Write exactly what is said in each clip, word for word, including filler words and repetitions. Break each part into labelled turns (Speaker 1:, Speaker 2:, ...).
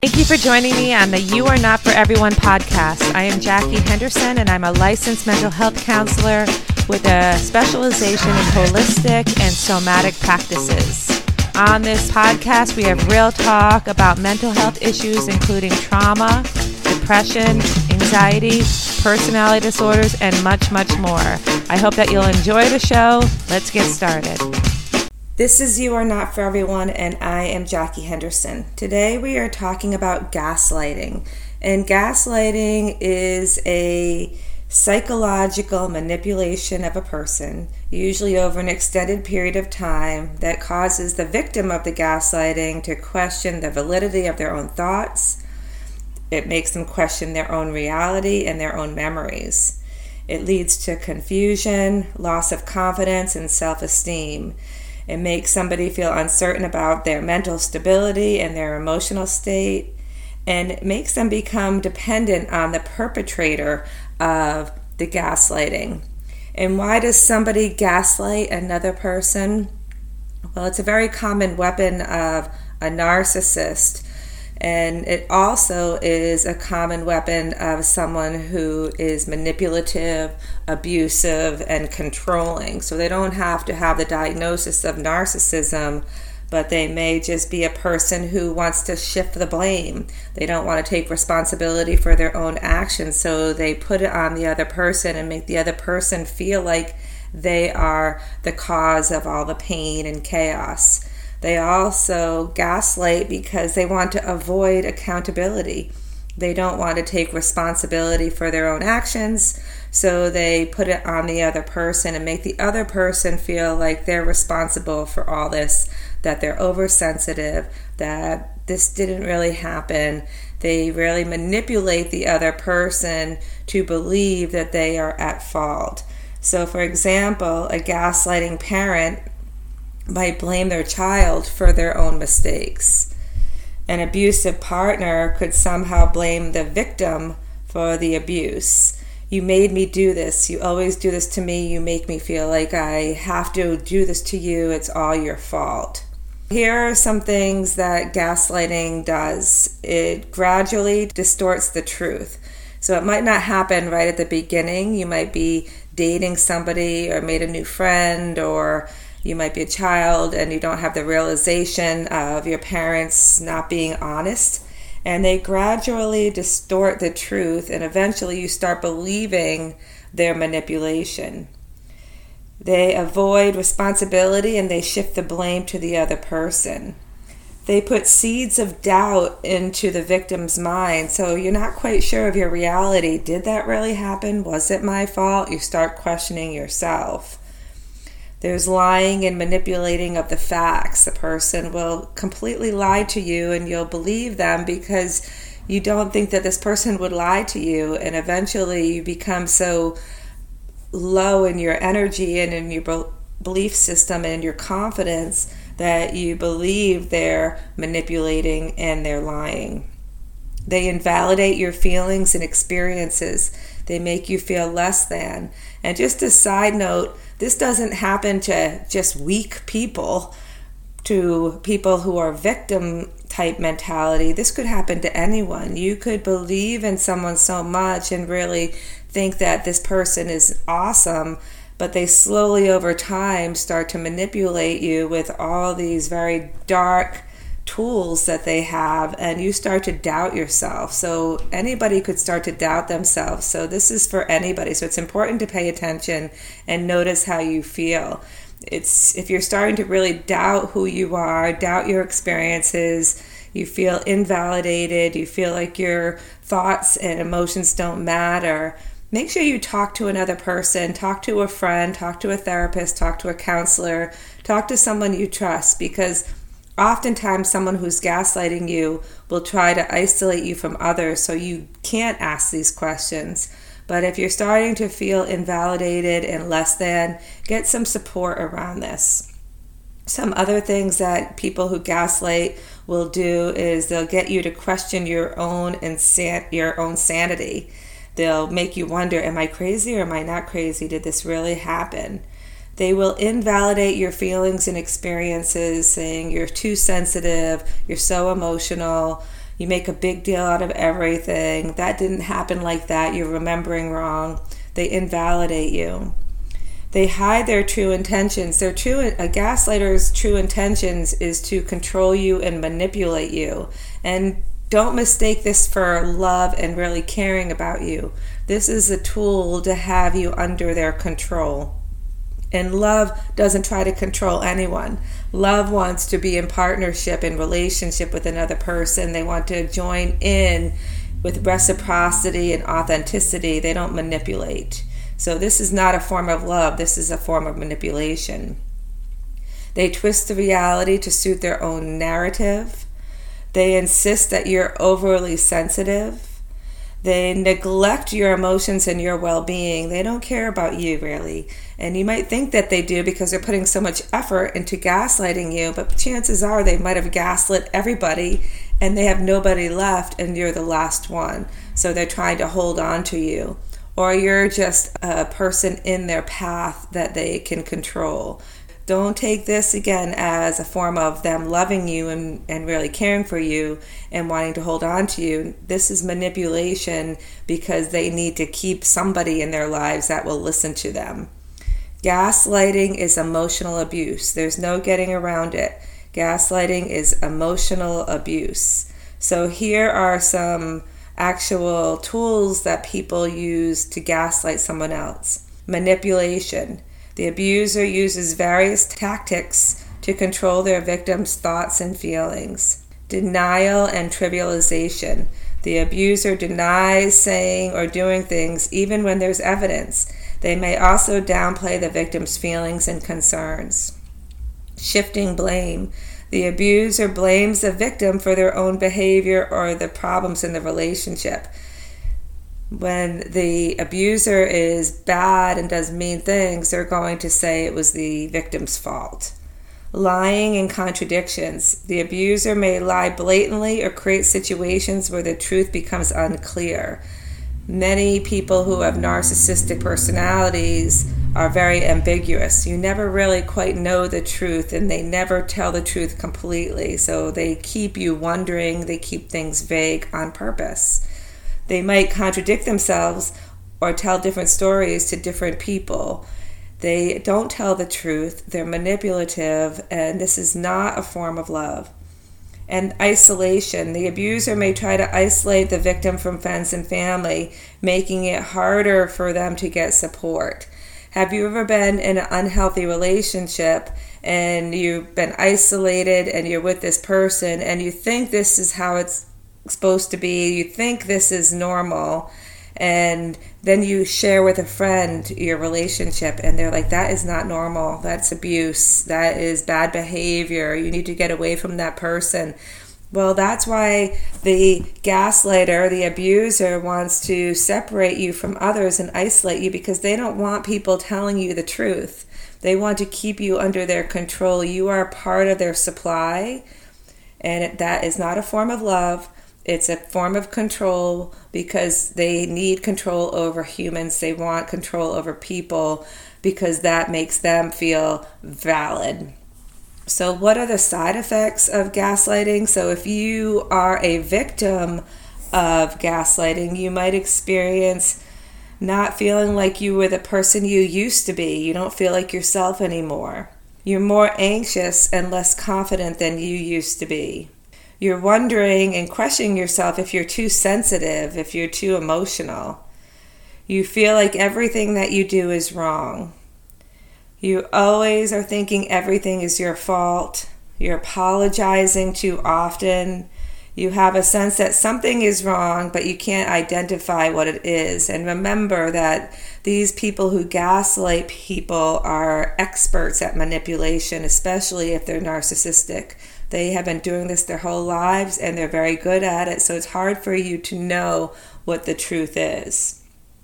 Speaker 1: Thank you for joining me on the You Are Not For Everyone podcast. I am Jackie Henderson, and I'm a licensed mental health counselor with a specialization in holistic and somatic practices. On this podcast, we have real talk about mental health issues, including trauma, depression, anxiety, personality disorders, and much, much more. I hope that you'll enjoy the show. Let's get started. This is You Are Not For Everyone, and I am Jackie Henderson. Today we are talking about gaslighting. And gaslighting is a psychological manipulation of a person, usually over an extended period of time, that causes the victim of the gaslighting to question the validity of their own thoughts. It makes them question their own reality and their own memories. It leads to confusion, loss of confidence, and self-esteem. It makes somebody feel uncertain about their mental stability and their emotional state, and it makes them become dependent on the perpetrator of the gaslighting. And why does somebody gaslight another person? Well, it's a very common weapon of a narcissist, and it also is a common weapon of someone who is manipulative, abusive, and controlling. So they don't have to have the diagnosis of narcissism, but they may just be a person who wants to shift the blame. They don't want to take responsibility for their own actions, so they put it on the other person and make the other person feel like they are the cause of all the pain and chaos. They also gaslight because they want to avoid accountability. They don't want to take responsibility for their own actions, so they put it on the other person and make the other person feel like they're responsible for all this, that they're oversensitive, that this didn't really happen. They really manipulate the other person to believe that they are at fault. So, for example, a gaslighting parent might blame their child for their own mistakes. An abusive partner could somehow blame the victim for the abuse. You made me do this. You always do this to me. You make me feel like I have to do this to you. It's all your fault. Here are some things that gaslighting does. It gradually distorts the truth. So it might not happen right at the beginning. You might be dating somebody or made a new friend, or you might be a child and you don't have the realization of your parents not being honest, and they gradually distort the truth, and eventually you start believing their manipulation. They avoid responsibility and they shift the blame to the other person. They put seeds of doubt into the victim's mind, so you're not quite sure of your reality. Did that really happen? Was it my fault? You start questioning yourself. There's lying and manipulating of the facts. The person will completely lie to you and you'll believe them because you don't think that this person would lie to you, and eventually you become so low in your energy and in your belief system and your confidence that you believe they're manipulating and they're lying. They invalidate your feelings and experiences. They make you feel less than. And just a side note, this doesn't happen to just weak people, to people who are victim type mentality. This could happen to anyone. You could believe in someone so much and really think that this person is awesome, but they slowly over time start to manipulate you with all these very dark tools that they have, and you start to doubt yourself. So anybody could start to doubt themselves. So this is for anybody. So it's important to pay attention and notice how you feel. It's if you're starting to really doubt who you are, doubt your experiences, you feel invalidated, you feel like your thoughts and emotions don't matter, make sure you talk to another person, talk to a friend, talk to a therapist, talk to a counselor, talk to someone you trust, because oftentimes someone who's gaslighting you will try to isolate you from others so you can't ask these questions. But if you're starting to feel invalidated and less than, get some support around this. Some other things that people who gaslight will do is they'll get you to question your own insan- your own sanity. They'll make you wonder, am I crazy or am I not crazy? Did this really happen? They will invalidate your feelings and experiences, saying you're too sensitive, you're so emotional, You make a big deal out of everything. That didn't happen like that. You're remembering wrong. They invalidate you. They hide their true intentions. Their true, a gaslighter's true intentions is to control you and manipulate you. And don't mistake this for love and really caring about you. This is a tool to have you under their control. And love doesn't try to control anyone. Love wants to be in partnership, in relationship with another person. They want to join in with reciprocity and authenticity. They don't manipulate. So this is not a form of love. This is a form of manipulation. They twist the reality to suit their own narrative. They insist that you're overly sensitive. They neglect your emotions and your well-being. They don't care about you, really. And you might think that they do because they're putting so much effort into gaslighting you, but chances are they might have gaslit everybody and they have nobody left and you're the last one. So they're trying to hold on to you. Or you're just a person in their path that they can control. Don't take this, again, as a form of them loving you and, and really caring for you and wanting to hold on to you. This is manipulation because they need to keep somebody in their lives that will listen to them. Gaslighting is emotional abuse. There's no getting around it. Gaslighting is emotional abuse. So here are some actual tools that people use to gaslight someone else. Manipulation. The abuser uses various tactics to control their victim's thoughts and feelings. Denial and trivialization. The abuser denies saying or doing things even when there's evidence. They may also downplay the victim's feelings and concerns. Shifting blame. The abuser blames the victim for their own behavior or the problems in the relationship. When the abuser is bad and does mean things, they're going to say it was the victim's fault. Lying and contradictions. The abuser may lie blatantly or create situations where the truth becomes unclear. Many people who have narcissistic personalities are very ambiguous. You never really quite know the truth, and they never tell the truth completely. So they keep you wondering, they keep things vague on purpose. They might contradict themselves or tell different stories to different people. They don't tell the truth. They're manipulative, and this is not a form of love. And isolation. The abuser may try to isolate the victim from friends and family, making it harder for them to get support. Have you ever been in an unhealthy relationship and you've been isolated and you're with this person and you think this is how it's supposed to be, you think this is normal, and then you share with a friend your relationship and they're like, that is not normal, that's abuse, that is bad behavior, you need to get away from that person. Well, that's why the gaslighter, the abuser, wants to separate you from others and isolate you, because they don't want people telling you the truth. They want to keep you under their control. You are part of their supply, and that is not a form of love. It's a form of control because they need control over humans. They want control over people because that makes them feel valid. So what are the side effects of gaslighting? So if you are a victim of gaslighting, you might experience not feeling like you were the person you used to be. You don't feel like yourself anymore. You're more anxious and less confident than you used to be. You're wondering and questioning yourself if you're too sensitive, if you're too emotional. You feel like everything that you do is wrong. You always are thinking everything is your fault. You're apologizing too often. You have a sense that something is wrong, but you can't identify what it is. And remember that these people who gaslight people are experts at manipulation, especially if they're narcissistic. They have been doing this their whole lives and they're very good at it, so it's hard for you to know what the truth is.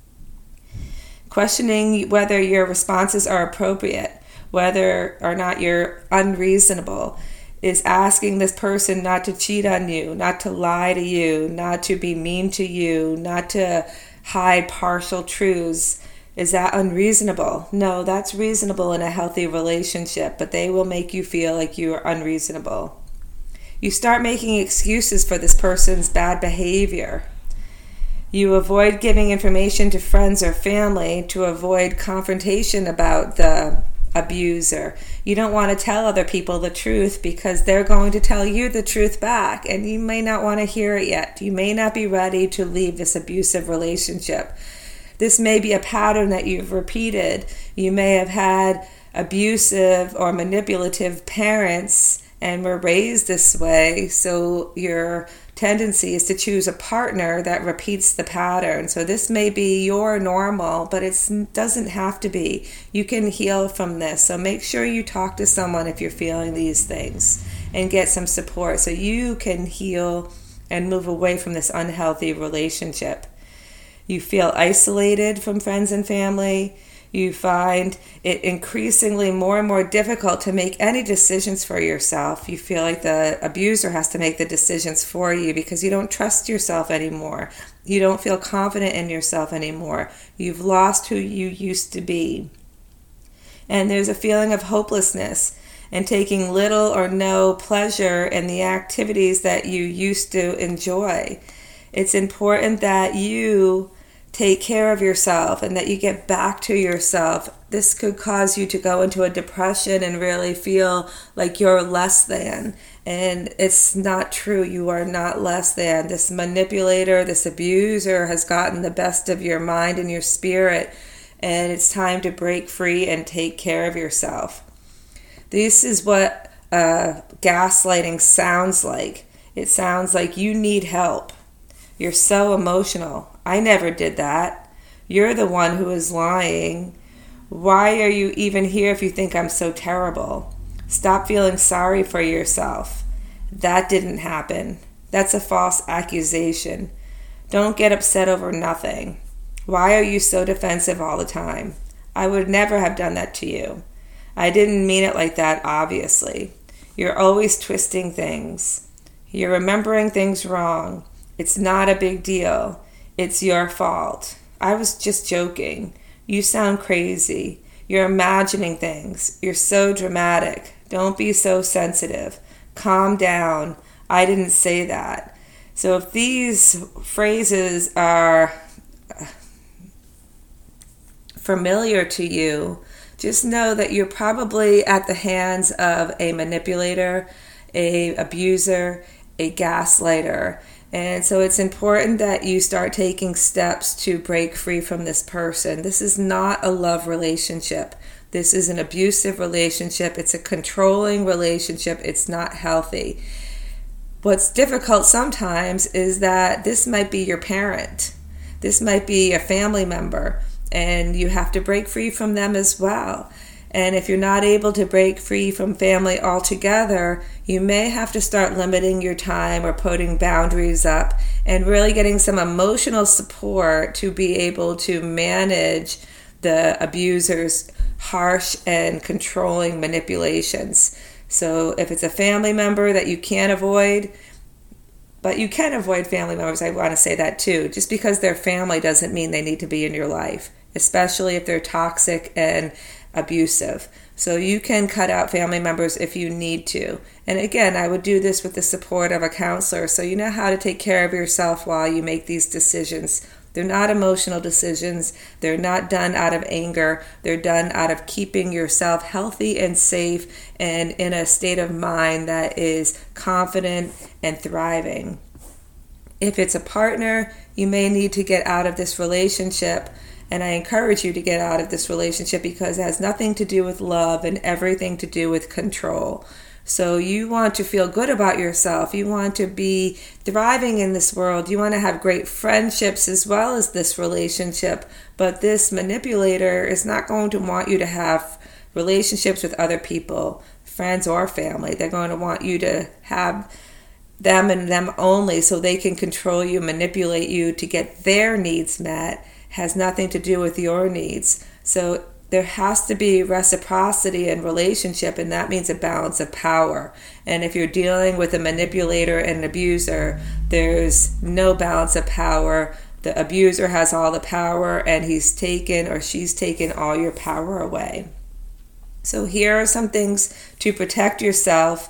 Speaker 1: Questioning whether your responses are appropriate, whether or not you're unreasonable, is asking this person not to cheat on you, not to lie to you, not to be mean to you, not to hide partial truths. Is that unreasonable? No, that's reasonable in a healthy relationship, but they will make you feel like you are unreasonable. You start making excuses for this person's bad behavior. You avoid giving information to friends or family to avoid confrontation about the abuser. You don't want to tell other people the truth because they're going to tell you the truth back, and you may not want to hear it yet. You may not be ready to leave this abusive relationship. This may be a pattern that you've repeated. You may have had abusive or manipulative parents and were raised this way, so your tendency is to choose a partner that repeats the pattern. So this may be your normal, but it doesn't have to be. You can heal from this. So make sure you talk to someone if you're feeling these things and get some support so you can heal and move away from this unhealthy relationship. You feel isolated from friends and family. You find it increasingly more and more difficult to make any decisions for yourself. You feel like the abuser has to make the decisions for you because you don't trust yourself anymore. You don't feel confident in yourself anymore. You've lost who you used to be. And there's a feeling of hopelessness and taking little or no pleasure in the activities that you used to enjoy. It's important that you take care of yourself and that you get back to yourself. This could cause you to go into a depression and really feel like you're less than. And it's not true. You are not less than. This manipulator, this abuser has gotten the best of your mind and your spirit. And it's time to break free and take care of yourself. This is what uh, gaslighting sounds like. It sounds like you need help. You're so emotional. I never did that. You're the one who is lying. Why are you even here if you think I'm so terrible? Stop feeling sorry for yourself. That didn't happen. That's a false accusation. Don't get upset over nothing. Why are you so defensive all the time? I would never have done that to you. I didn't mean it like that, obviously. You're always twisting things. You're remembering things wrong. It's not a big deal. It's your fault. I was just joking. You sound crazy. You're imagining things. You're so dramatic. Don't be so sensitive. Calm down. I didn't say that. So if these phrases are familiar to you, just know that you're probably at the hands of a manipulator, a abuser, a gaslighter. And so it's important that you start taking steps to break free from this person. This is not a love relationship. This is an abusive relationship. It's a controlling relationship. It's not healthy. What's difficult sometimes is that this might be your parent. This might be a family member, and you have to break free from them as well. And if you're not able to break free from family altogether, you may have to start limiting your time or putting boundaries up and really getting some emotional support to be able to manage the abuser's harsh and controlling manipulations. So if it's a family member that you can't avoid, but you can avoid family members, I want to say that too. Just because they're family doesn't mean they need to be in your life, especially if they're toxic and abusive. So you can cut out family members if you need to. And again, I would do this with the support of a counselor, so you know how to take care of yourself while you make these decisions. They're not emotional decisions. They're not done out of anger. They're done out of keeping yourself healthy and safe and in a state of mind that is confident and thriving. If it's a partner, you may need to get out of this relationship. And I encourage you to get out of this relationship because it has nothing to do with love and everything to do with control. So you want to feel good about yourself. You want to be thriving in this world. You want to have great friendships as well as this relationship. But this manipulator is not going to want you to have relationships with other people, friends or family. They're going to want you to have them and them only so they can control you, manipulate you to get their needs met. Has nothing to do with your needs. So there has to be reciprocity in relationship, and that means a balance of power. And if you're dealing with a manipulator and an abuser, there's no balance of power. The abuser has all the power, and he's taken or she's taken all your power away. So here are some things to protect yourself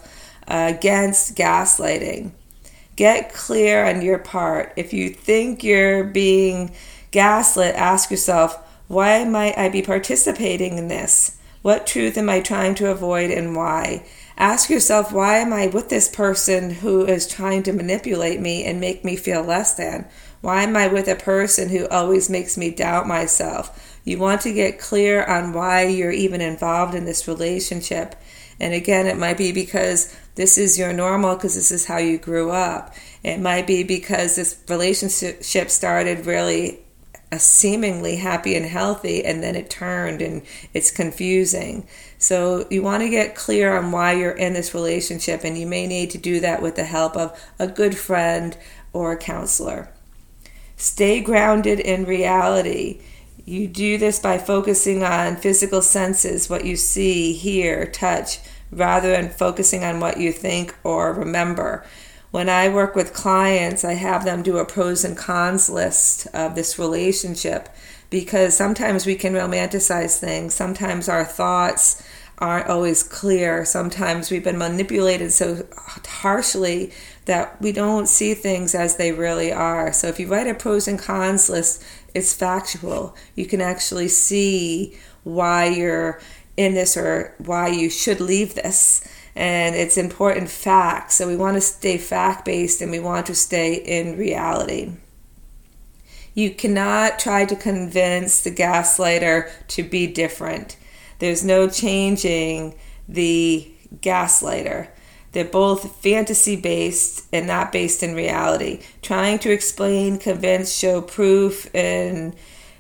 Speaker 1: against gaslighting. Get clear on your part. If you think you're being gaslit, ask yourself, why might I be participating in this? What truth am I trying to avoid and why? Ask yourself, why am I with this person who is trying to manipulate me and make me feel less than? Why am I with a person who always makes me doubt myself? You want to get clear on why you're even involved in this relationship. And again, it might be because this is your normal, because this is how you grew up. It might be because this relationship started really uh, seemingly happy and healthy, and then it turned and it's confusing. So you want to get clear on why you're in this relationship, and you may need to do that with the help of a good friend or a counselor. Stay grounded in reality. You do this by focusing on physical senses, what you see, hear, touch, rather than focusing on what you think or remember. When I work with clients, I have them do a pros and cons list of this relationship, because sometimes we can romanticize things. Sometimes our thoughts aren't always clear. Sometimes we've been manipulated so harshly that we don't see things as they really are. So if you write a pros and cons list, it's factual. You can actually see why you're in this or why you should leave this. And it's important facts. So we want to stay fact-based and we want to stay in reality. You cannot try to convince the gaslighter to be different. There's no changing the gaslighter. They're both fantasy-based and not based in reality. Trying to explain, convince, show proof in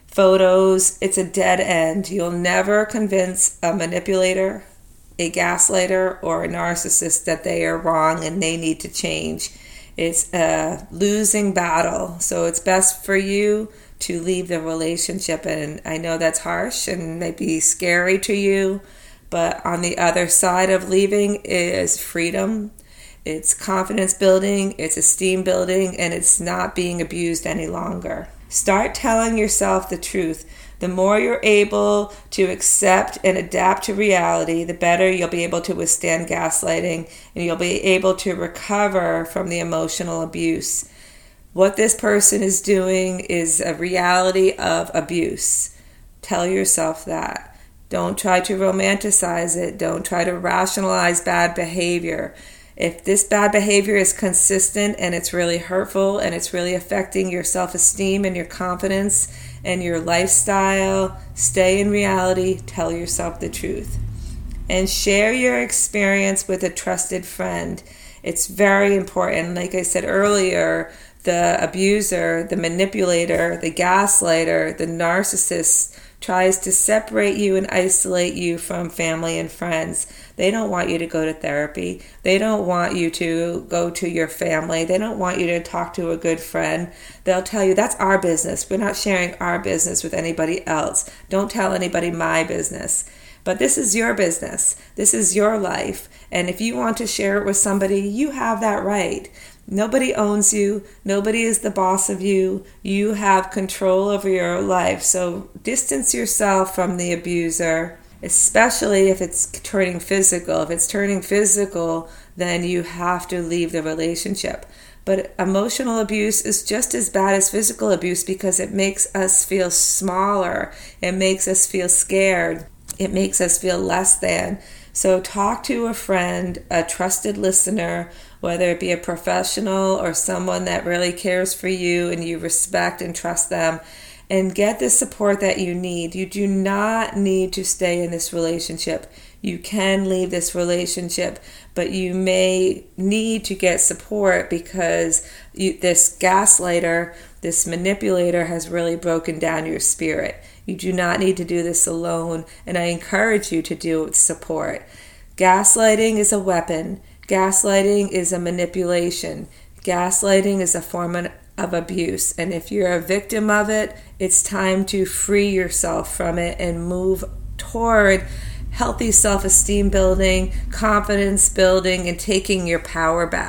Speaker 1: photos, it's a dead end. You'll never convince a manipulator, a gaslighter, or a narcissist that they are wrong and they need to change. It's a losing battle. So it's best for you to leave the relationship. And I know that's harsh and maybe scary to you, but on the other side of leaving is freedom. It's confidence building, it's esteem building, and it's not being abused any longer. Start telling yourself the truth. The more you're able to accept and adapt to reality, the better you'll be able to withstand gaslighting, and you'll be able to recover from the emotional abuse. What this person is doing is a reality of abuse. Tell yourself that. Don't try to romanticize it. Don't try to rationalize bad behavior. If this bad behavior is consistent and it's really hurtful and it's really affecting your self-esteem and your confidence and your lifestyle, stay in reality, tell yourself the truth. And share your experience with a trusted friend. It's very important. Like I said earlier, the abuser, the manipulator, the gaslighter, the narcissist tries to separate you and isolate you from family and friends. They don't want you to go to therapy. They don't want you to go to your family. They don't want you to talk to a good friend. They'll tell you, that's our business. We're not sharing our business with anybody else. Don't tell anybody my business. But this is your business. This is your life. And if you want to share it with somebody, you have that right. Nobody owns you. Nobody is the boss of you. You have control over your life. So distance yourself from the abuser, especially if it's turning physical. If it's turning physical, then you have to leave the relationship. But emotional abuse is just as bad as physical abuse because it makes us feel smaller. It makes us feel scared. It makes us feel less than. So talk to a friend, a trusted listener, whether it be a professional or someone that really cares for you and you respect and trust them, and get the support that you need. You do not need to stay in this relationship. You can leave this relationship, but you may need to get support because you, this gaslighter, this manipulator has really broken down your spirit. You do not need to do this alone, and I encourage you to do it with support. Gaslighting is a weapon. Gaslighting is a manipulation. Gaslighting is a form of abuse, and if you're a victim of it, it's time to free yourself from it and move toward healthy self-esteem building, confidence building, and taking your power back.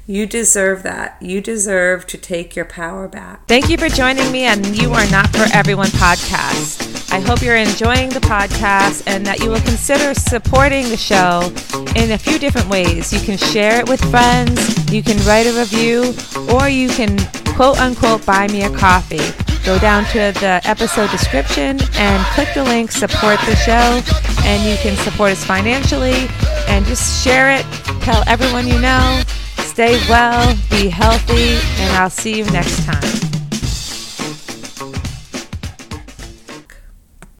Speaker 1: You deserve that. You deserve to take your power back. Thank you for joining me on You Are Not For Everyone podcast. I hope you're enjoying the podcast and that you will consider supporting the show in a few different ways. You can share it with friends, you can write a review, or you can quote unquote buy me a coffee. Go down to the episode description and click the link, support the show, and you can support us financially and just share it. Tell everyone you know. Stay well, be healthy, and I'll see you next time.